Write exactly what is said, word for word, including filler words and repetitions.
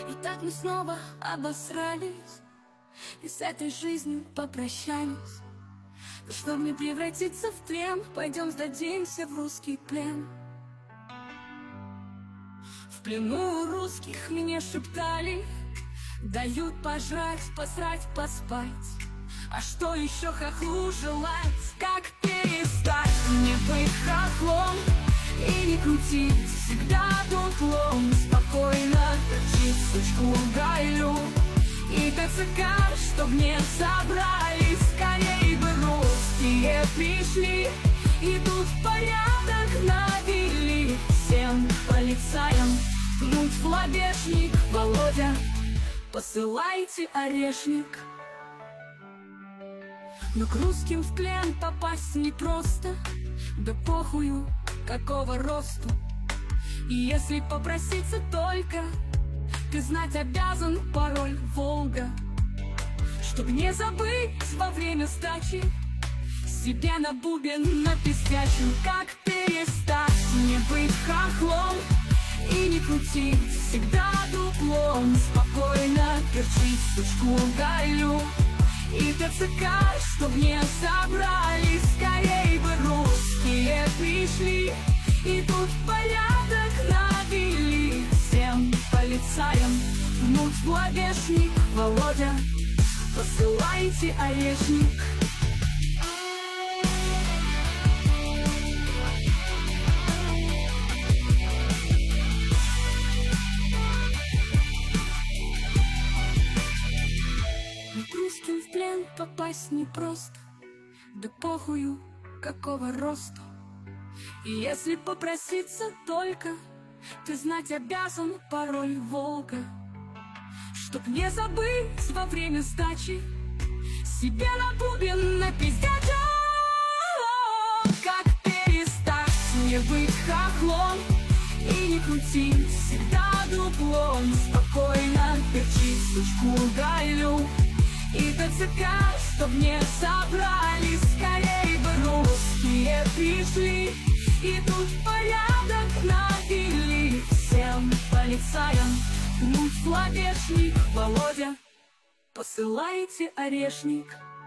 И так мы снова обосрались и с этой жизнью попрощались. Чтобы не превратиться в тлен, пойдем сдадимся в русский плен. В плену у русских мне шептали: дают пожрать, посрать, поспать. А что еще хохлу желать? Как перестать не быть хохлом и не крутить всегда дутлом? Спокойно точить сучку гайлю и ТЦК, чтоб не собрались. Скорей бы русские пришли и тут порядок навели. Всем полицаям пнуть в лобешник: Володя, посылайте орешник. Но к русским в плен попасть непросто, да похую, какого росту. И если попроситься только, ты знать обязан пароль Волга. Чтоб не забыть во время сдачи себе на бубен напиздячу. Как перестать не быть хохлом и не крутить всегда дуплом? Спокойно перчить сучку гайлю и ТЦК, чтоб не собрались. Скорей бы русские пришли и тут порядок навели. Всем полицаям пнуть в лобешник: Володя, посылайте орешник. К русским в плен попасть непросто, да похую, какого росту. И если попроситься только, ты знать обязан пароль Волга. Чтоб не забыть во время сдачи себе на бубен напиздять. Как перестать не быть хохлом и не крутить всегда дуплом? Спокойно перчить сучку гайлю и ТЦК, чтоб не собрались. Скорей бы русские пришли и тут порядок навели. Всем полицаям пнуть в лобешник: Володя, посылайте орешник.